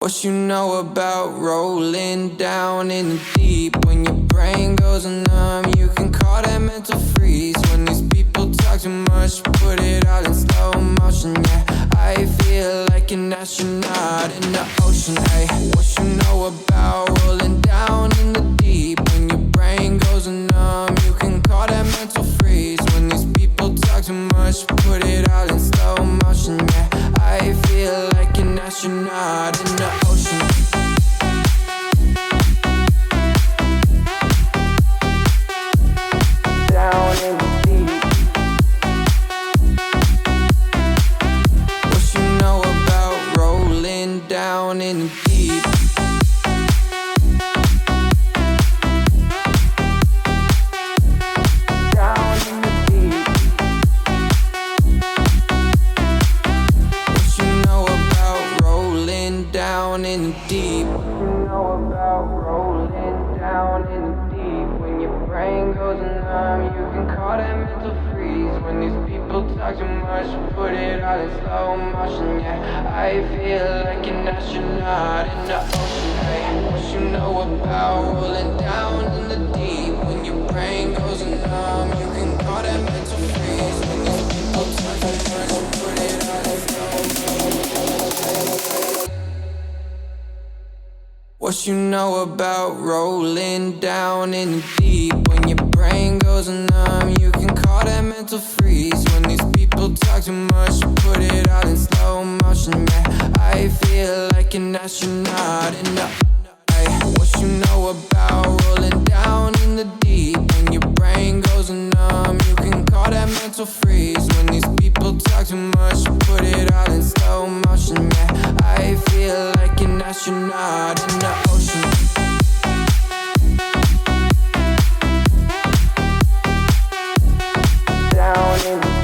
What you know about rolling down in the deep? When your brain goes numb, you can call that mental freeze. When these people talk too much, put it all in slow motion. Yeah, I feel like an astronaut in the ocean. Ay, what you know about rolling down in the deep? When your brain goes numb, you can call that mental freeze. When these people talk too much, put it all in slow motion. Yeah, I feel like an astronaut in the ocean. Down in the deep. What you know about rolling down in the deep? Down in the deep. What you know about rolling down in the deep? What you know about rolling down in the deep? When your brain goes numb, you can call that mental freeze. When these people talk too much, put it all in slow motion. Yeah, I feel like an astronaut in the ocean. Hey, what you know about rolling down in the deep? When your brain goes numb, you can call that mental freeze. When these people talk too much, put it all in slow motion. What you know about rolling down in the deep? When your brain goes numb, you can call that mental freeze. When these people talk too much, put it all in slow motion. Yeah, I feel like an astronaut in the. Ay, what you know about rolling down in the deep? When your brain goes numb, you can call that mental freeze. When these people talk too much, put it all in slow motion. Yeah, I feel like an astronaut in the ocean. Down in the